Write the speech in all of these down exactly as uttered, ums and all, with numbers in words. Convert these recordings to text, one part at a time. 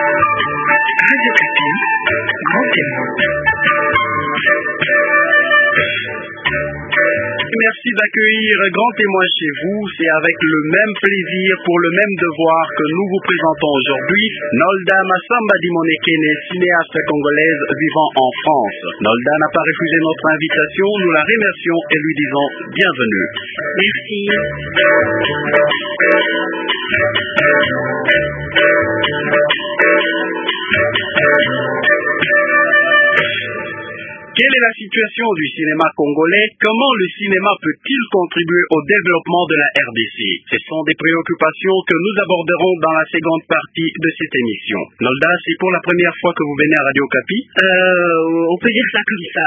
Radio Kapi, grand témoin. Merci d'accueillir Grand Témoin chez vous. C'est avec le même plaisir, pour le même devoir que nous vous présentons aujourd'hui Nolda Massamba Dimonekene, cinéaste congolaise vivant en France. Nolda n'a pas refusé notre invitation, nous la remercions et lui disons bienvenue. Merci. Quelle est la situation du cinéma congolais? Comment le cinéma peut-il contribuer au développement de la R D C? Ce sont des préoccupations que nous aborderons dans la seconde partie de cette émission. Nolda, c'est pour la première fois que vous venez à Radio Kapi? Euh, on peut dire ça comme ça.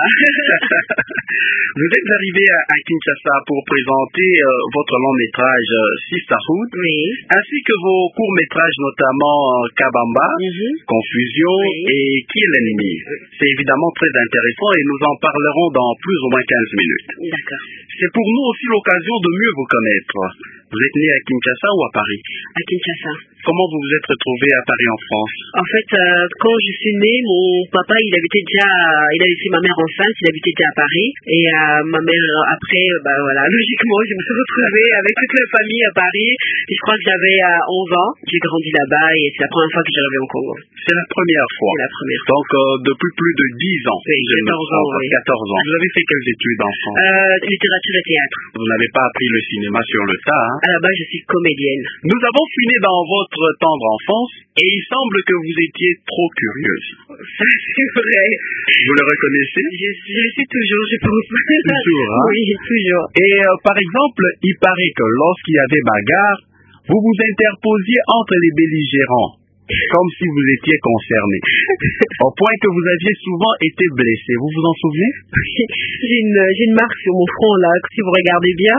Vous êtes arrivé à, à Kinshasa pour présenter euh, votre long métrage euh, Sisterhood, Oui. ainsi que vos courts-métrages, notamment euh, Kabamba, Mhm. Confusion Oui. et Qui est l'ennemi. C'est évidemment très intéressant et nous en parlerons dans plus ou moins quinze minutes. D'accord. C'est pour nous aussi l'occasion de mieux vous connaître. Vous êtes né à Kinshasa ou à Paris? À Kinshasa. Comment vous vous êtes retrouvé à Paris en France? En fait, euh, quand je suis née, mon papa, il habitait déjà, il a laissé ma mère enceinte, il habitait déjà à Paris. Et euh, ma mère, après, euh, bah voilà, logiquement, je me suis retrouvée avec toute la famille à Paris. Et je crois que j'avais euh, onze ans. J'ai grandi là-bas et c'est la première fois que je reviens au Congo. C'est la première fois. C'est la première. Donc, euh, depuis plus de dix ans. Oui, je me quatorze trompe, ans, oui. quatorze ans. Vous avez fait quelles études en France? Euh, littérature et théâtre. Vous n'avez pas appris le cinéma sur le tas, hein? À la base, je suis comédienne. Nous avons fini dans votre tendre enfance et il semble que vous étiez trop curieuse. Ça, c'est vrai. Vous le reconnaissez? Je, je le suis toujours, je pense. Toujours, hein? Oui, toujours. Et euh, par exemple, il paraît que lorsqu'il y avait bagarre, vous vous interposiez entre les belligérants, comme si vous étiez concerné, au point que vous aviez souvent été blessé. Vous vous en souvenez? J'ai une, j'ai une marque sur mon front, là, que si vous regardez bien.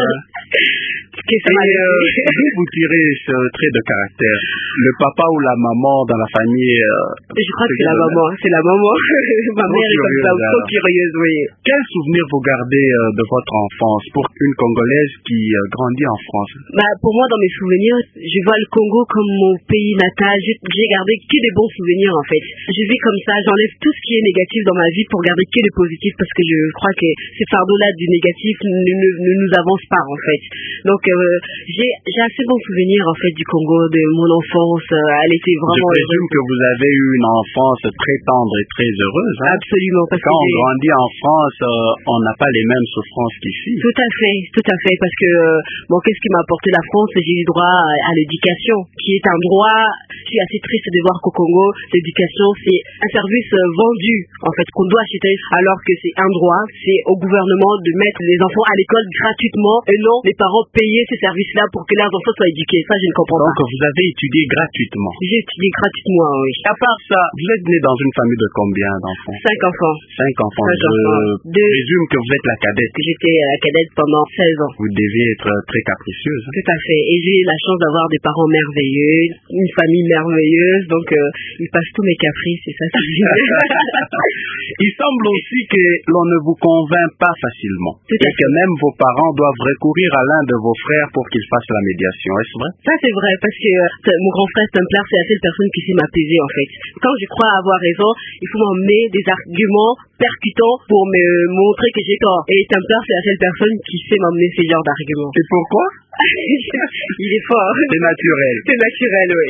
Que ça m'a Et euh, laissé. d'où vous tirez ce trait de caractère? Le papa ou la maman dans la famille euh, Je crois que c'est la le- maman, c'est la maman. Ma Trop mère est comme ça, curieuse, trop alors. curieuse, oui. Quel souvenir vous gardez euh, de votre enfance pour une Congolaise qui euh, grandit en France? Bah, pour moi, dans mes souvenirs, je vois le Congo comme mon pays natal. J'ai j'ai gardé que des bons souvenirs, en fait. Je vis comme ça, j'enlève tout ce qui est négatif dans ma vie pour garder que le positif, parce que je crois que ces fardeaux-là du négatif ne, ne, ne nous avancent pas, en fait. Donc, euh, j'ai j'ai assez bons souvenirs, en fait, du Congo, de mon enfance. Euh, elle était Je vraiment présume heureuse. que vous avez eu une enfance très tendre et très heureuse. Hein? Absolument, parce Quand que on j'ai- grandit en France, euh, on n'a pas les mêmes souffrances qu'ici. Tout à fait, tout à fait, parce que euh, bon, qu'est-ce qui m'a apporté la France? J'ai eu droit à, à l'éducation, qui est un droit. Je suis assez triste de voir qu'au Congo, l'éducation c'est un service euh, vendu, en fait, qu'on doit acheter, alors que c'est un droit. C'est au gouvernement de mettre les enfants à l'école gratuitement, et non les parents payer ces services-là pour que leurs enfants soient éduqués. Ça, je ne comprends Donc pas. vous avez étudié gratuitement. J'ai étudié gratuitement, oui. À part ça, vous êtes né dans une famille de combien d'enfants? Cinq enfants. Cinq enfants. Cinq Je enfants. Deux. présume que vous êtes la cadette. J'étais à la cadette pendant seize ans. Vous deviez être euh, très capricieuse. hein. Tout à fait. Et j'ai eu la chance d'avoir des parents merveilleux, une famille merveilleuse, donc euh, ils passent tous mes caprices, et ça c'est génial. Il semble aussi que l'on ne vous convainc pas facilement. Tout à et que même vos parents doivent recourir à l'un de vos frères pour qu'il fasse la médiation. Est-ce vrai? Ça c'est vrai, parce que euh, mon grand frère Templar, c'est la seule personne qui sait m'apaiser en fait. Quand je crois avoir raison, il faut m'emmener des arguments percutants pour me montrer que j'ai tort. Et Templar, c'est la seule personne qui sait m'emmener ce genre d'arguments. Et pourquoi? Il est fort. C'est naturel. C'est naturel, oui.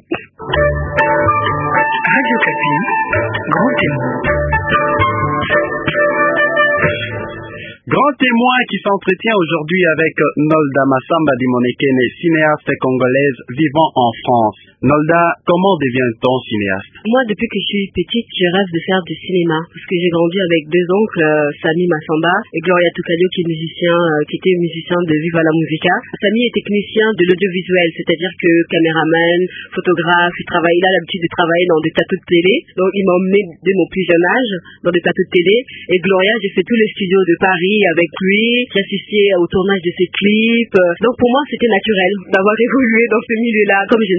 Radio Kapi, grand témoin. Grand témoin qui s'entretient aujourd'hui avec Nolda Massamba Dimonekene, cinéaste congolaise vivant en France. Nolda, comment devient-on cinéaste? Moi, depuis que je suis petite, je rêve de faire du cinéma. Parce que j'ai grandi avec deux oncles, euh, Sami Massamba et Gloria Tukayo, qui est musicien, euh, qui était musicien de Viva la Musica. Sami est technicien de l'audiovisuel, c'est-à-dire que caméraman, photographe, il travaille, il a l'habitude de travailler dans des plateaux de télé. Donc, il m'a emmené dès mon plus jeune âge dans des plateaux de télé. Et Gloria, j'ai fait tous les studios de Paris avec lui. J'ai assisté au tournage de ses clips. Donc, pour moi, c'était naturel d'avoir évolué dans ce milieu-là. Comme je ne sais pas chanter,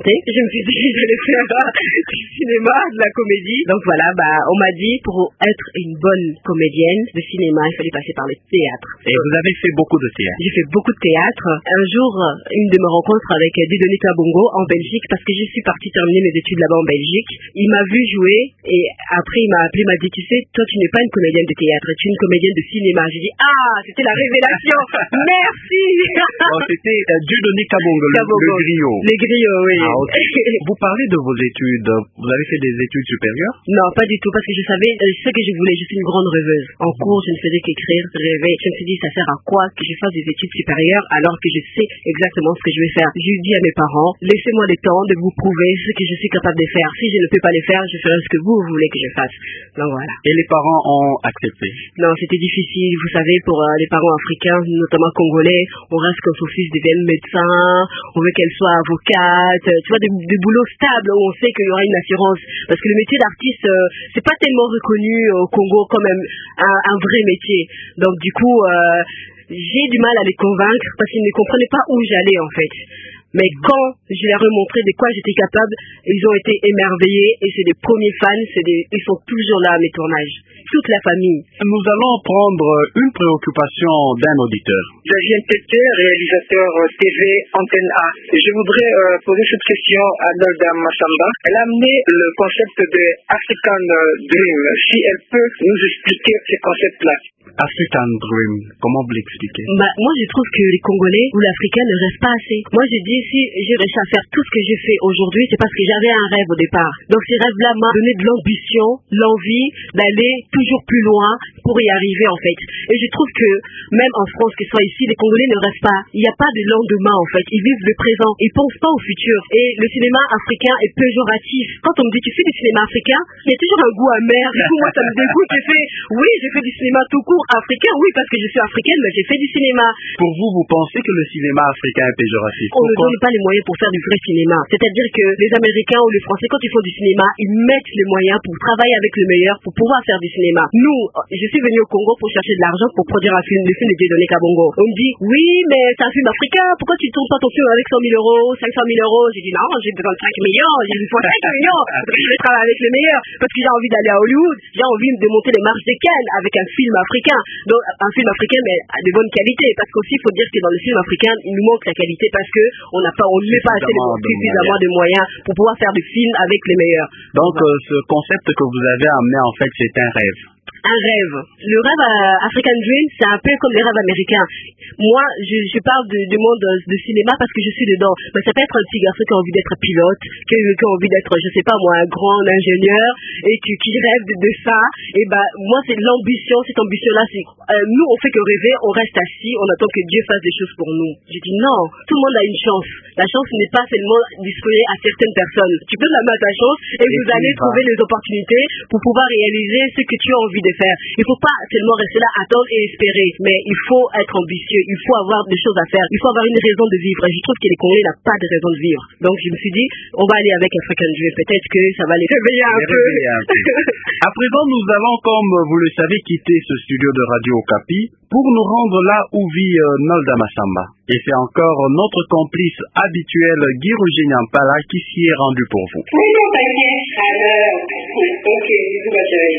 tenté. Je me suis dit que j'allais faire du cinéma, de la comédie. Donc voilà, bah, on m'a dit pour être une bonne comédienne de cinéma, il fallait passer par le théâtre. Et vous avez fait beaucoup de théâtre? J'ai fait beaucoup de théâtre. Un jour, une de mes rencontres avec Dieudonné Kabongo en Belgique, parce que je suis partie terminer mes études là-bas en Belgique. Il m'a vu jouer et après il m'a appelé, il m'a dit, tu sais, toi tu n'es pas une comédienne de théâtre, tu es une comédienne de cinéma. J'ai dit, ah, c'était la révélation. Merci. Bon, c'était euh, Dieudonné Kabongo, le, le griot. Les griots, oui. Ah, okay. Vous parlez de vos études. Vous avez fait des études supérieures? Non, pas du tout, parce que je savais ce que je voulais. Je suis une grande rêveuse. En cours, je ne faisais qu'écrire, rêver. Je me suis dit, ça sert à quoi que je fasse des études supérieures alors que je sais exactement ce que je vais faire? J'ai dit à mes parents, laissez-moi le temps de vous prouver ce que je suis capable de faire. Si je ne peux pas le faire, je ferai ce que vous voulez que je fasse. Donc voilà. Et les parents ont accepté? Non, c'était difficile. Vous savez, pour euh, les parents africains, notamment congolais, on reste que son fils devienne médecin, on veut qu'elle soit avocate, tu vois, des, des boulots stables où on sait qu'il y aura une assurance. Parce que le métier d'artiste, euh, c'est pas tellement reconnu au Congo comme un, un, un vrai métier. Donc du coup, euh, j'ai du mal à les convaincre parce qu'ils ne comprenaient pas où j'allais en fait. Mais quand je leur ai montré de quoi j'étais capable, ils ont été émerveillés et c'est des premiers fans, c'est des, ils sont toujours là à mes tournages. Toute la famille. Nous allons prendre une préoccupation d'un auditeur. Davien Tété, réalisateur T V Antenne A. Je voudrais euh, poser cette question à Nolda Massamba. Elle a amené le concept de African Dream. Si elle peut nous expliquer ce concept-là. African Dream, comment vous l'expliquez? Bah, moi je trouve que les Congolais ou l'Africain ne rêvent pas assez. Moi je dis si j'ai réussi à faire tout ce que j'ai fait aujourd'hui, c'est parce que j'avais un rêve au départ. Donc ces rêves-là m'ont donné de l'ambition, l'envie d'aller toujours plus loin pour y arriver en fait. Et je trouve que même en France, que ce soit ici, les Congolais ne rêvent pas. Il n'y a pas de lendemain en fait. Ils vivent le présent. Ils pensent pas au futur. Et le cinéma africain est péjoratif. Quand on me dit tu fais du cinéma africain, il y a toujours un goût amer. Du coup moi ça me dégoûte. J'ai fait, oui j'ai fait du cinéma tout court africain, oui parce que je suis africaine, mais j'ai fait du cinéma. Pour vous, vous pensez que le cinéma africain est péjoratif? On ne donne pas les moyens pour faire du vrai cinéma. C'est-à-dire que les Américains ou les Français, quand ils font du cinéma, ils mettent les moyens pour travailler avec le meilleur, pour pouvoir faire du cinéma. Nous, je suis venu au Congo pour chercher de l'argent pour produire un film, le film de Dieudonné Kabongo. On me dit, oui, mais c'est un film africain, pourquoi tu ne tournes pas ton film avec cent mille euros, cinq cent mille euros? J'ai dit, non, j'ai besoin de cinq millions, j'ai besoin de cinq millions, parce que je vais travailler avec le meilleur, parce que j'ai envie d'aller à Hollywood, j'ai envie de monter les marches des Cannes avec un film africain. Donc, un film africain, mais de bonne qualité, parce qu'aussi, il faut dire que dans le film africain, il nous manque la qualité parce que on n'a pas, on ne met pas assez de, suffisamment de moyens pour pouvoir faire des films avec les meilleurs. Donc, euh, ce concept que vous avez amené, en fait, c'est un rêve. Un rêve. Le rêve euh, African Dream, c'est un peu comme les rêves américains. Moi, je, je parle de, du monde de, de cinéma parce que je suis dedans. Mais ça peut être un petit garçon qui a envie d'être pilote, qui, qui a envie d'être, je sais pas moi, un grand ingénieur et qui, qui rêve de, de ça. Et bah, moi, c'est l'ambition. Cette ambition-là, c'est euh, nous, on fait que rêver, on reste assis, on attend que Dieu fasse des choses pour nous. J'ai dit non, tout le monde a une chance. La chance n'est pas seulement disponible à certaines personnes. Tu peux la mettre ta chance et, et vous allez va. trouver les opportunités pour pouvoir réaliser ce que tu as envie de faire. Il faut pas seulement rester là, attendre et espérer, mais il faut être ambitieux, il faut avoir des choses à faire, il faut avoir une raison de vivre. Et je trouve que les Congolais n'ont pas de raison de vivre. Donc je me suis dit, on va aller avec African Dream, peut-être que ça va les réveiller un peu. Un peu. À présent, nous allons, comme vous le savez, quitter ce studio de Radio Okapi pour nous rendre là où vit euh, Nolda Massamba. Et c'est encore notre complice habituel, Guy Roger Nyampala, qui s'y est rendu pour vous. Oui, non, t'inquiète. Alors, ok, bisous, ma chérie.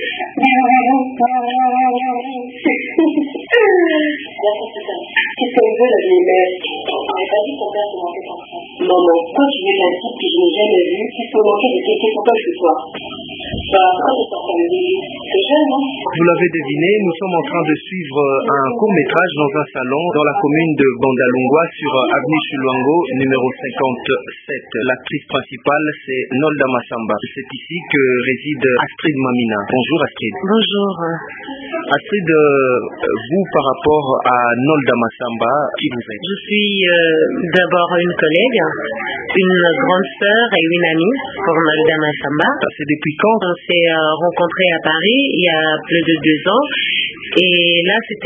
Qu'est-ce qu'elle veut, la vieille mère? On n'avait pas dit qu'on père se manquait comme ça. Non, non, quand tu veux qu'un type que je n'ai jamais vu, qu'il se manquer de quelqu'un pour toi que ce soit. Bah, pourquoi tu t'en fais me c'est jeune, non? Vous l'avez deviné, nous sommes en train de suivre un court-métrage dans un salon dans la commune de Bandalungwa sur avenue Chuluango, numéro cinquante-sept. L'actrice principale, c'est Nolda Massamba. C'est ici que réside Astrid Mamina. Bonjour Astrid. Bonjour. Astrid, vous par rapport à Nolda Massamba, qui vous êtes? Je suis euh, d'abord une collègue, une grande sœur et une amie pour Nolda Massamba. C'est depuis quand? On s'est euh, rencontrés à Paris il y a plus de deux ans. Et là, c'était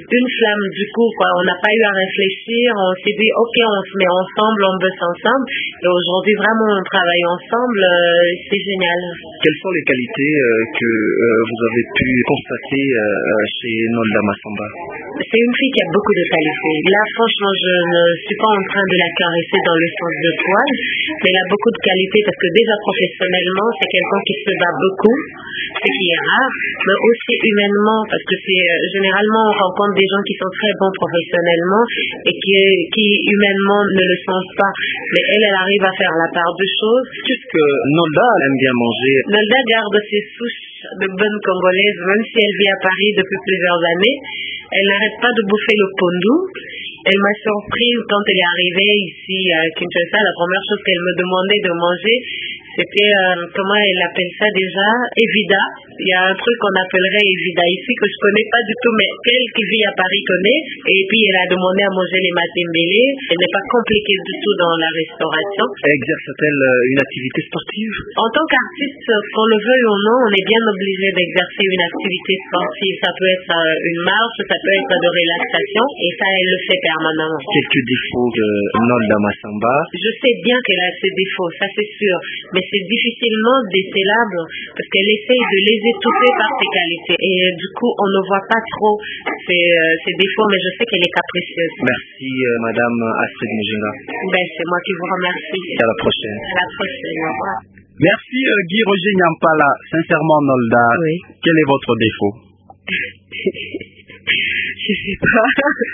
une flamme du coup, quoi. On n'a pas eu à réfléchir, on s'est dit ok, on se met ensemble, on bosse ensemble. Et aujourd'hui vraiment on travaille ensemble, euh, c'est génial. Quelles sont les qualités euh, que euh, vous avez pu constater euh, chez Nolda Massamba? C'est une fille qui a beaucoup de qualités. Là franchement je ne suis pas en train de la caresser dans le sens de poil, mais elle a beaucoup de qualités parce que déjà professionnellement c'est quelqu'un qui se bat beaucoup, ce qui est rare, mais aussi humainement parce que c'est euh, généralement on rencontre des gens qui sont très bons professionnellement et qui, qui humainement ne le sont pas, mais elle elle arrive à faire la part de choses. Qu'est-ce que Nolda aime bien manger? Nolda garde ses souches de bonne congolaise, même si elle vit à Paris depuis plusieurs années. Elle n'arrête pas de bouffer le pondu. Elle m'a surprise quand elle est arrivée ici à Kinshasa. La première chose qu'elle me demandait de manger, c'était, euh, comment elle appelle ça déjà, Evida. Il y a un truc qu'on appellerait Evida ici que je connais pas du tout, mais elle qui vit à Paris connaît. Et puis elle a demandé à manger les matembele. Elle n'est pas compliquée du tout dans la restauration. Exerce-t-elle une activité sportive? En tant qu'artiste, qu'on le veuille ou non, on est bien obligé d'exercer une activité sportive. Ça peut être euh, une marche, ça peut être de relaxation, et ça elle le fait permanemment. Quelques défauts de Nolda Massamba? Je sais bien qu'elle a ses défauts, ça c'est sûr, mais c'est difficilement décelable parce qu'elle essaye de les étouffer par ses qualités et euh, du coup on ne voit pas trop ses, euh, ses défauts, mais je sais qu'elle est capricieuse. Merci euh, Madame Astrid Mujinga. Ben, c'est moi qui vous remercie. Et à la prochaine. À la prochaine, au revoir. Merci euh, Guy Roger Nyampala. Sincèrement Nolda, Oui. quel est votre défaut? Je sais pas.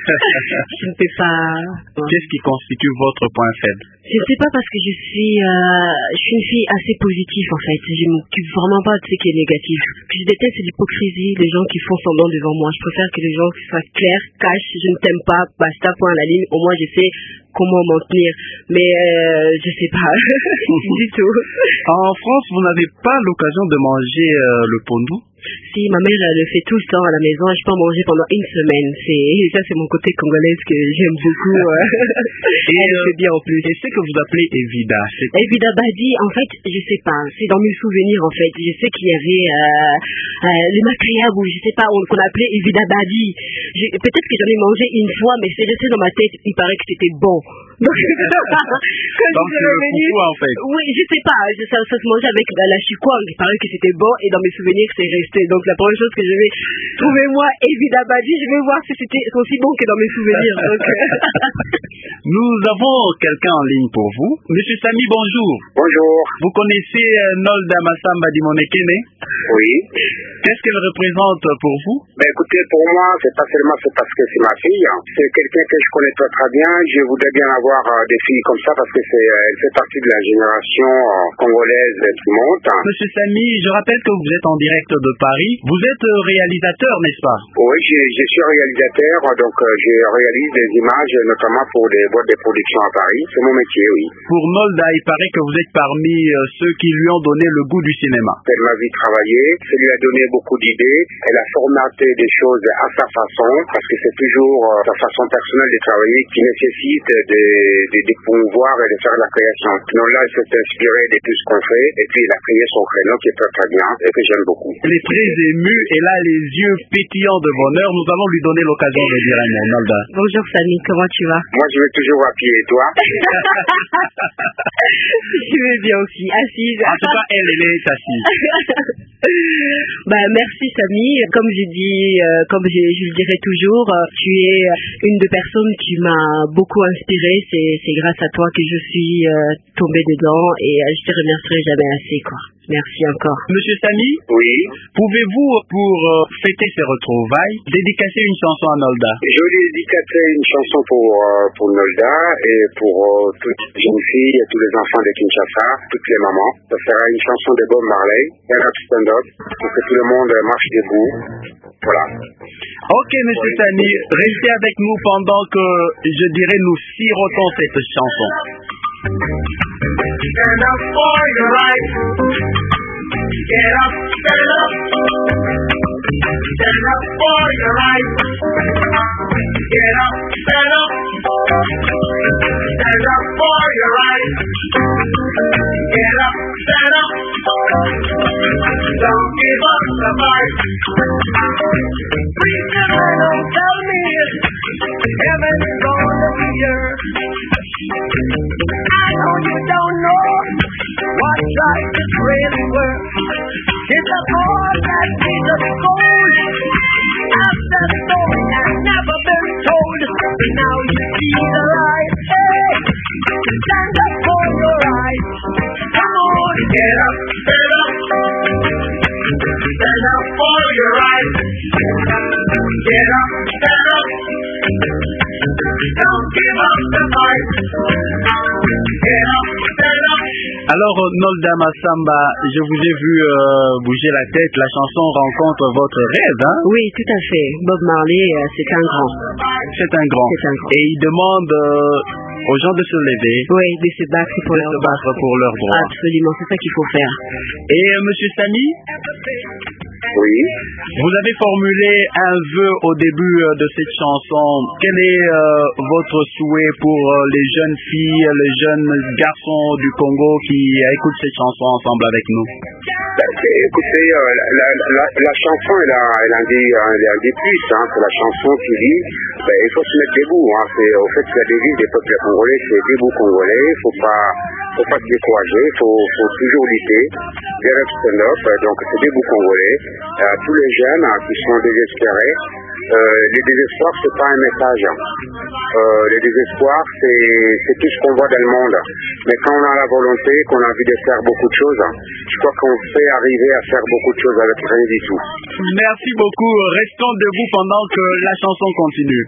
Je ne sais pas. Qu'est-ce qui constitue votre point faible? Je ne sais pas parce que je suis, euh, je suis une fille assez positive en fait. Je ne m'occupe vraiment pas de ce qui est négatif. Puis je déteste l'hypocrisie, les gens qui font semblant devant moi. Je préfère que les gens soient clairs, cachent, je ne t'aime pas, basta, point à la ligne. Au moins je sais comment m'en tenir. Mais euh, je sais pas du tout. En France, vous n'avez pas l'occasion de manger euh, le pondu? Si, ma mère elle le fait tout le temps à la maison, je peux en manger pendant une semaine. C'est ça, c'est mon côté congolaise que j'aime beaucoup. Et elle le fait bien en plus. Et ce que vous appelez Evida, c'est Evida Badi, en fait, je sais pas. C'est dans mes souvenirs en fait. Je sais qu'il y avait euh, euh, le macayab ou je sais pas, qu'on appelait Evida Badi. Peut-être que j'en ai mangé une fois, mais c'est resté dans ma tête. Il paraît que c'était bon. Donc, donc c'est le foufou en fait. Oui, je sais pas. Ça, ça se mangeait avec la chikwang. Il paraît que c'était bon et dans mes souvenirs c'est resté. Donc la première chose que je vais trouver moi, Evida Badi, je vais voir si c'était aussi bon que dans mes souvenirs. Donc, nous avons quelqu'un en ligne pour vous. Monsieur Samy, bonjour. Bonjour. Vous connaissez Nolda Massamba Dimonekene? Oui. Qu'est-ce qu'elle représente pour vous? Ben écoutez, pour moi, c'est pas seulement c'est parce que c'est ma fille. Hein. C'est quelqu'un que je connais très très bien. Je voudrais bien avoir euh, des filles comme ça parce que c'est, euh, elle fait partie de la génération euh, congolaise qui monte. Monsieur Samy, je rappelle que vous êtes en direct de Paris. Vous êtes euh, réalisateur, n'est-ce pas? Oui, je, je suis réalisateur, donc euh, je réalise des images, notamment pour des boîtes de production à Paris. C'est mon métier, oui. Pour Nolda, il paraît que vous êtes parmi euh, ceux qui lui ont donné le goût du cinéma. Elle m'a vu travailler, ça lui a donné beaucoup d'idées. Elle a formaté des choses à sa façon, parce que c'est toujours euh, sa façon personnelle de travailler qui nécessite de, de, de promouvoir et de faire la création. Nolda s'est inspirée de tout ce qu'on fait, et puis il a créé son créneau qui est très très bien, et que j'aime beaucoup. Elle est très émue, et là les yeux pétillants de bonheur. Nous allons lui donner l'occasion de dire un mot. Nolda. Bonjour Samy, comment tu vas? Moi je vais toujours à pied, et toi? Je vais bien aussi, assise. En tout cas, elle, elle est assise. Bah, merci Samy. Comme j'ai dit, euh, comme je, je le dirai toujours, euh, tu es une des personnes qui m'a beaucoup inspirée. C'est, c'est grâce à toi que je suis euh, tombée dedans et euh, je te remercierai jamais assez, quoi. Merci encore. Monsieur Samy? Oui. Pouvez-vous, pour euh, fêter ces retrouvailles, dédicacer une chanson à Nolda? Je vais dédicacer une chanson pour, euh, pour Nolda et pour euh, toutes les jeunes filles et tous les enfants de Kinshasa, toutes les mamans. Ça sera une chanson de Bob Marley, un rap stand-up, pour que tout le monde marche debout. Voilà. Ok, monsieur oui. Samy, restez avec nous pendant que, je dirais, nous sirotons cette chanson. Stand up for your right. Get up, stand up. Stand up for your right. Get up, stand up. Stand up for your right. Get up, stand up. Don't give up the fight. Please, don't tell me like it really works. It's a boy that needs a soul. And that story has never been told. But now you see the light. Hey, stand up for your rights. Come on, get up, stand up. Stand up for your rights. Get up, stand up. Don't give up the fight. Get up, stand up. Alors, Nolda Massamba, je vous ai vu euh, bouger la tête. La chanson rencontre votre rêve, hein? Oui, tout à fait. Bob Marley, euh, c'est un grand. C'est un grand. C'est un grand. Et il demande euh, aux gens de se lever. Oui, de se battre pour de leurs se battre droits. pour leurs droits. Absolument, c'est ça qu'il faut faire. Et euh, Monsieur Samy? Oui. Vous avez formulé un vœu au début euh, de cette chanson. Quel est euh, votre souhait pour euh, les jeunes filles, les jeunes garçons du Congo qui écoutent cette chanson ensemble avec nous? Ben, écoutez, euh, la, la, la, la chanson, elle a, elle a un des, elle a un des plus, hein, c'est la chanson qui dit, ben, il faut se mettre debout, hein, c'est, au fait, la devise des peuples congolais, c'est debout congolais, il faut pas, faut pas se décourager, il faut, faut toujours lutter, get up, stand up, donc c'est debout congolais, euh, tous les jeunes hein, qui sont désespérés, euh, les désespoirs, c'est pas un message, euh, les désespoirs, c'est, c'est tout ce qu'on voit dans le monde, mais quand on a la volonté, qu'on a envie de faire beaucoup de choses, je crois qu'on fait arriver à faire beaucoup de choses avec rien du tout. Merci beaucoup. Restons debout pendant que la chanson continue.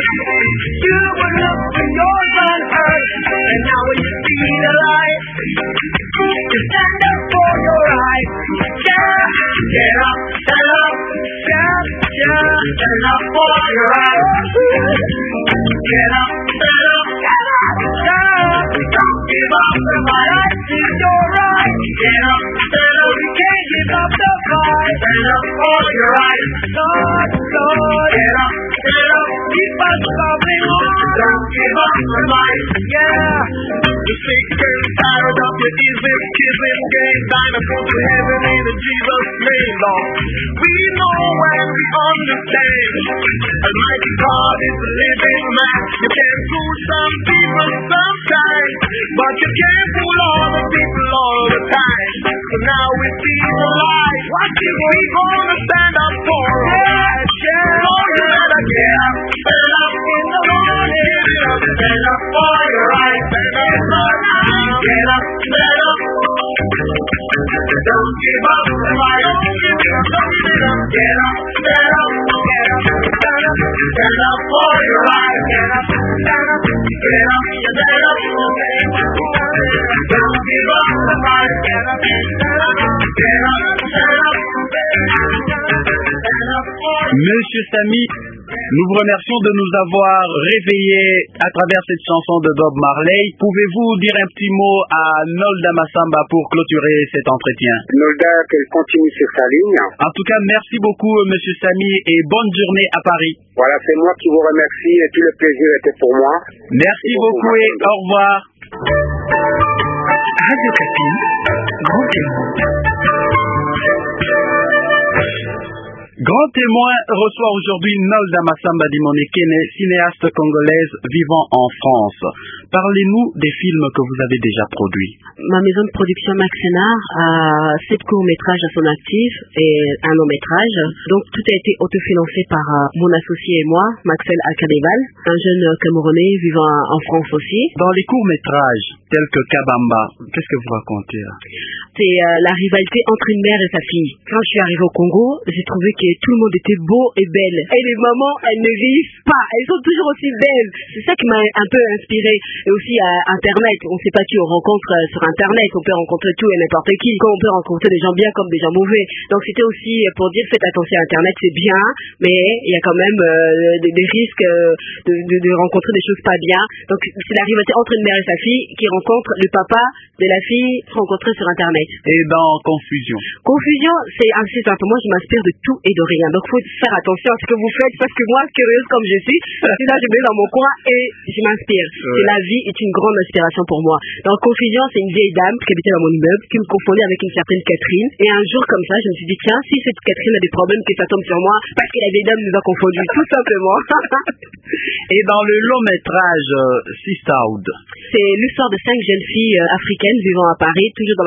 Don't give up the fight, it's your right. Get up, stand up, you can't give up the fight. Stand up for your right. Lord, Lord, get up, stand up, keep us coming on. Don't give up the fight, yeah. You sick and tired of your ism, kissing game. Time to go to heaven in Jesus' name, Lord. We know when we understand. Almighty God is a living man. You can fool some people sometimes, but you can't fool all the people all the time. So now we see the light. What if we gonna stand up for us? Yeah, so you better get up, stand up in the morning. Stand up for your right. Stand up for now. Get up, stand up. Don't give up the fight. Don't give up, don't give up. Get up, stand up. Get up, stand up. Stand up for your right. Get up, stand up. Get up, stand up. Don't give up the fight. Get up, stand up. Get up, stand up. Monsieur Samy, nous vous remercions de nous avoir réveillés à travers cette chanson de Bob Marley. Pouvez-vous dire un petit mot à Nolda Massamba pour clôturer cet entretien? Nolda, qu'elle continue sur sa ligne. En tout cas, merci beaucoup, Monsieur Samy, et bonne journée à Paris. Voilà, c'est moi qui vous remercie et tout le plaisir était pour moi. Merci beaucoup et au revoir. Radio Kapi, grand témoin. Grand témoin reçoit aujourd'hui Nolda Massamba Dimonekene, cinéaste congolaise vivant en France. Parlez-nous des films que vous avez déjà produits. Ma maison de production Max Sénard a sept courts-métrages à son actif et un long-métrage. Donc tout a été autofinancé par mon associé et moi, Maxel Akadeval, un jeune Camerounais vivant en France aussi. Dans les courts-métrages tels que Kabamba, qu'est-ce que vous racontez là? C'est euh, la rivalité entre une mère et sa fille. Quand je suis arrivée au Congo, j'ai trouvé que tout le monde était beau et belle. Et les mamans, elles ne vivent pas. Elles sont toujours aussi belles. C'est ça qui m'a un peu inspirée. Et aussi à Internet. On ne sait pas qui on rencontre euh, sur Internet. On peut rencontrer tout et n'importe qui. Quand on peut rencontrer des gens bien comme des gens mauvais. Donc c'était aussi pour dire faites attention à Internet, c'est bien, mais il y a quand même euh, des, des risques euh, de, de, de rencontrer des choses pas bien. Donc c'est la rivalité entre une mère et sa fille qui rencontre le papa de la fille rencontrée sur Internet. Et dans Confusion? Confusion, c'est assez simple. Moi, je m'inspire de tout et de rien. Donc, il faut faire attention à ce que vous faites parce que moi, curieuse comme je suis, là, je me mets dans mon coin et je m'inspire. Ouais. Et la vie est une grande inspiration pour moi. Dans Confusion, c'est une vieille dame qui habitait dans mon immeuble qui me confondait avec une certaine Catherine. Et un jour, comme ça, je me suis dit, tiens, si cette Catherine a des problèmes, que ça tombe sur moi parce que la vieille dame nous a confondus, tout simplement. Et dans le long métrage euh, Sisterhood, c'est l'histoire de cinq jeunes filles euh, africaines vivant à Paris, toujours dans la promotion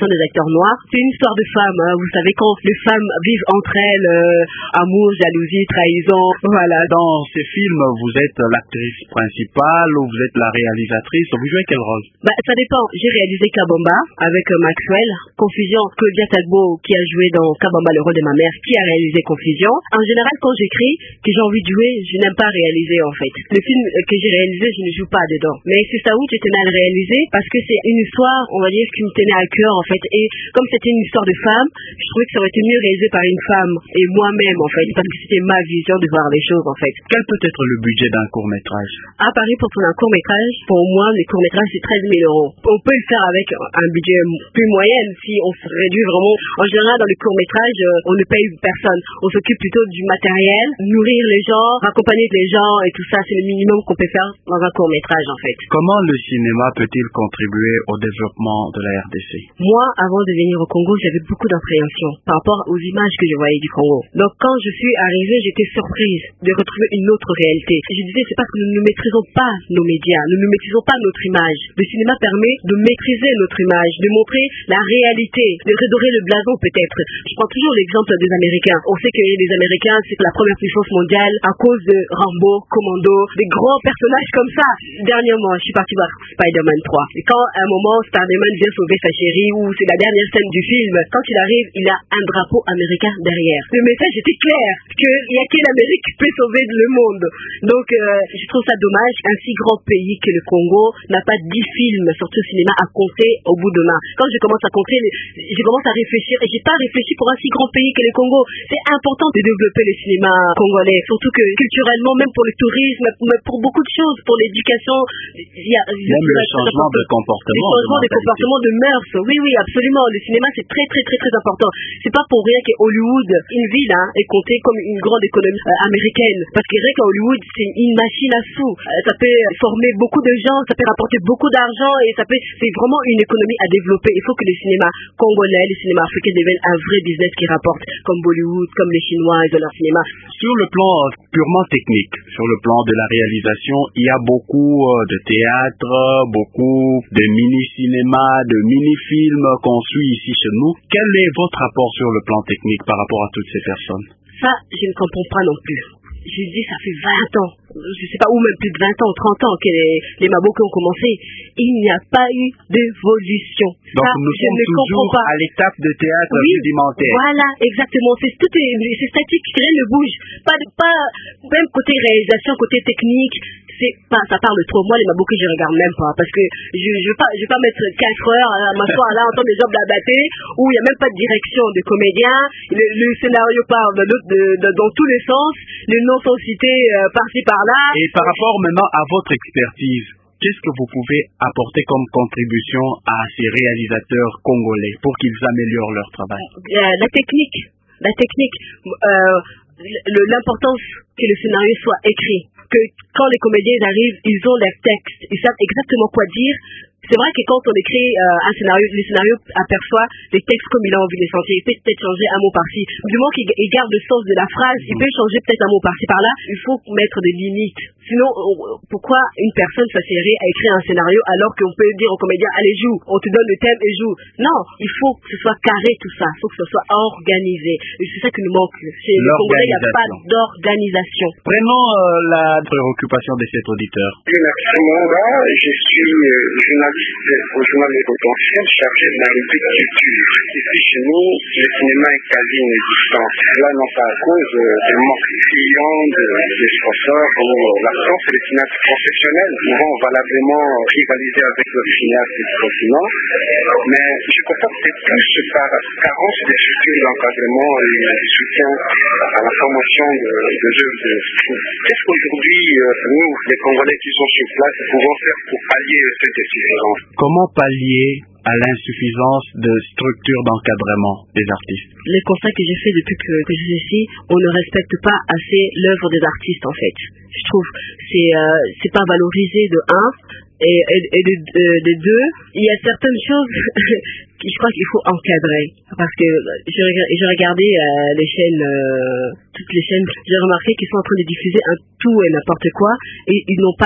représentation des acteurs noirs. C'est une histoire de femmes, hein. Vous savez, quand les femmes vivent entre elles, euh, amour, jalousie, trahison, voilà. Dans ces films, vous êtes l'actrice principale ou vous êtes la réalisatrice, vous jouez quel rôle? Bah, ça dépend. J'ai réalisé Kabamba avec euh, Maxwell. Confusion, Claudia Tagbo qui a joué dans Kabamba, le rôle de ma mère, qui a réalisé Confusion. En général, quand j'écris, que j'ai envie de jouer, je n'aime pas réaliser en fait. Le film que j'ai réalisé, je ne joue pas dedans. Mais c'est ça où je tenais à le réaliser parce que c'est une histoire, on va dire, qui me tenait à cœur en fait. Et comme c'était une histoire de femme, je trouvais que ça aurait été mieux réalisé par une femme et moi-même en fait, parce que c'était ma vision de voir les choses en fait. Quel peut être le budget d'un court-métrage? À Paris, pour tourner un court-métrage, pour moi, les courts-métrages, c'est treize mille euros. On peut le faire avec un budget plus moyen si on se réduit vraiment. En général, dans les courts-métrages, on ne paye personne. On s'occupe plutôt du matériel, nourrir les gens, accompagner les gens et tout ça, c'est le minimum qu'on peut faire dans un court-métrage en fait. Comment le cinéma peut-il contribuer au développement de la R D C? Moi, avant de venir au Congo, j'avais beaucoup d'appréhension par rapport aux images que je voyais du Congo. Donc quand je suis arrivée, j'étais surprise de retrouver une autre réalité. Je disais, c'est parce que nous ne maîtrisons pas nos médias, nous ne maîtrisons pas notre image. Le cinéma permet de maîtriser notre image, de montrer la réalité, de redorer le blason peut-être. Je prends toujours l'exemple des Américains. On sait que les Américains, c'est la première puissance mondiale à cause de Rambo, Commando, des grands personnages comme ça. Dernièrement, je suis partie voir Spider-Man trois. Et quand à un moment, Spider-Man vient sauver sa chérie, ou c'est la dernière scène du film, quand il arrive, il a un drapeau américain derrière. Le message était clair, qu'il n'y a que l'Amérique qui peut sauver le monde. Donc, euh, je trouve ça dommage qu'un si grand pays que le Congo n'a pas dix films sortis au cinéma à compter au bout de main. Quand je commence à compter, je commence à réfléchir, et j'ai pas réfléchi pour un si grand pays que le Congo. C'est important de développer le cinéma congolais, surtout que culturellement, même pour le tourisme, pour beaucoup de choses, pour l'éducation, il y a même le changement de comportement, le changement de, de comportement de mœurs. Oui, oui, absolument. Le cinéma, c'est très, très, très, très important. C'est pas pour rien que Hollywood, une ville, hein, est comptée comme une grande économie euh, américaine, parce que rien qu'à Hollywood, c'est une machine à sous. Euh, ça peut former beaucoup de gens, ça peut rapporter beaucoup d'argent, et ça peut, c'est vraiment une économie à développer. Il faut que le cinéma congolais, le cinéma africain deviennent un vrai business qui rapporte, comme Bollywood, comme les Chinois et de leur cinéma. Sur le plan purement technique, sur le plan de la réalisation, il y a beaucoup de théâtre, beaucoup de mini-cinéma, de mini-films qu'on suit ici chez nous. Quel est votre rapport sur le plan technique par rapport à toutes ces personnes? Ça, je ne comprends pas non plus. Je dis, ça fait vingt ans, je ne sais pas où, même plus de vingt ans, trente ans que les, les Maboki ont commencé. Il n'y a pas eu d'évolution. Donc ça, nous sommes toujours pas. à l'étape de théâtre oui, rudimentaire. Voilà, exactement. C'est, tout est, c'est statique, rien ne bouge. Pas, de, pas, même côté réalisation, côté technique, c'est pas, ça parle trop. Moi, les Maboki, je regarde même pas, parce que je ne vais pas, je vais pas mettre quatre heures à m'asseoir là, entendre les gens blabater, où il n'y a même pas de direction de comédien. Le, le scénario parle de, de, de, dans tous les sens. Les noms sont cités euh, par-ci par-là. Et par rapport maintenant à votre expertise, qu'est-ce que vous pouvez apporter comme contribution à ces réalisateurs congolais pour qu'ils améliorent leur travail? euh, La technique, la technique, euh, le, l'importance que le scénario soit écrit, que quand les comédiens arrivent, ils ont leur texte, ils savent exactement quoi dire. C'est vrai que quand on écrit euh, un scénario, le scénario aperçoit les textes comme il a envie de les sentir. Il peut peut-être changer un mot par-ci. Du moment qu'il il garde le sens de la phrase, il peut changer peut-être un mot par-ci par-là. Il faut mettre des limites. Sinon, on, pourquoi une personne s'assirait à écrire un scénario alors qu'on peut dire au comédien, allez joue, on te donne le thème et joue. Non, il faut que ce soit carré tout ça. Il faut que ce soit organisé. Et c'est ça qui nous manque. Chez les Congolais, il n'y a pas d'organisation. Prenons euh, la préoccupation de cet auditeur. Merci Monga, je suis euh, journaliste au journal Le Potentiel, chargé de la rubrique culture. Ici chez nous, le cinéma est quasi inexistant. Cela non pas à cause euh, d'un manque criant de, de sponsors ou euh, l'absence des cinéastes professionnels pouvant valablement rivaliser avec le cinéaste du continent. Mais je constate que c'est plus par carence des structures d'encadrement et de soutien à la formation de, de œuvres de troupe. Qu'est-ce qu'aujourd'hui, euh, nous, les Congolais qui sont sur place, pouvons faire pour pallier cette différence? Comment pallier à l'insuffisance de structures d'encadrement des artistes? Les constats que j'ai fait depuis que, que je suis ici, on ne respecte pas assez l'œuvre des artistes en fait. Je trouve c'est euh, c'est pas valorisé de un et, et, et de, de, de deux. Il y a certaines choses que je crois qu'il faut encadrer parce que je, je regardais euh, les chaînes, euh, toutes les chaînes, j'ai remarqué qu'ils sont en train de diffuser un tout et n'importe quoi et ils n'ont pas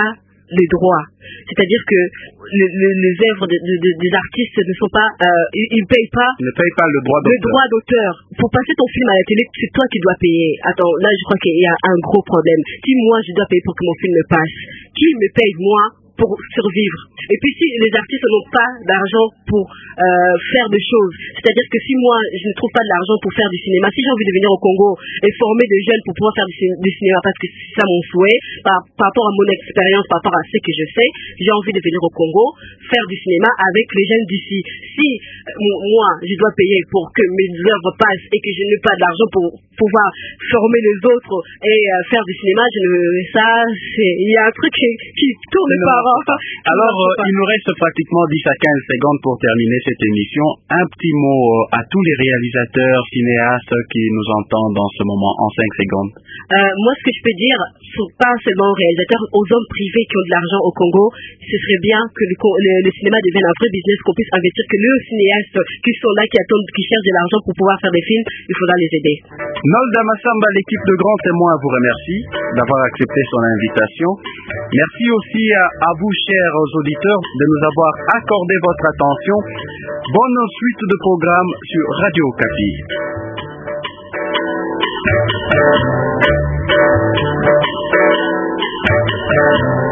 les droits. C'est-à-dire que le, le, les œuvres de, de, de, des artistes ne sont pas, euh, ils, ils payent pas, ne payent pas le droit d'auteur. Le droit d'auteur. Pour passer ton film à la télé, c'est toi qui dois payer. Attends, là je crois qu'il y a un gros problème. Si moi je dois payer pour que mon film me passe, qui me paye moi pour survivre? Et puis si les artistes n'ont pas d'argent pour euh, faire des choses, c'est-à-dire que si moi je ne trouve pas de l'argent pour faire du cinéma, si j'ai envie de venir au Congo et former des jeunes pour pouvoir faire du, cin- du cinéma, parce que c'est ça mon souhait, par, par rapport à mon expérience, par rapport à ce que je sais, j'ai envie de venir au Congo, faire du cinéma avec les jeunes d'ici. Si euh, moi je dois payer pour que mes œuvres passent et que je n'ai pas d'argent pour pouvoir former les autres et euh, faire du cinéma, je ne, ça, c'est, il y a un truc qui, qui tourne par an. Alors, euh, il nous reste pratiquement dix à quinze secondes pour terminer cette émission. Un petit mot euh, à tous les réalisateurs, cinéastes qui nous entendent en ce moment en cinq secondes. Euh, moi, ce que je peux dire, sont pas seulement aux réalisateurs, aux hommes privés qui ont de l'argent au Congo, ce serait bien que le, le, le cinéma devienne un vrai business, qu'on puisse investir, que les cinéastes qui sont là, qui attendent, qui cherchent de l'argent pour pouvoir faire des films, il faudra les aider. Nolda Massamba, l'équipe de Grands Témoins vous remercie d'avoir accepté son invitation. Merci aussi à, à vous, chers auditeurs, de nous avoir accordé votre attention. Bonne suite de programme sur Radio Okapi. Thank you.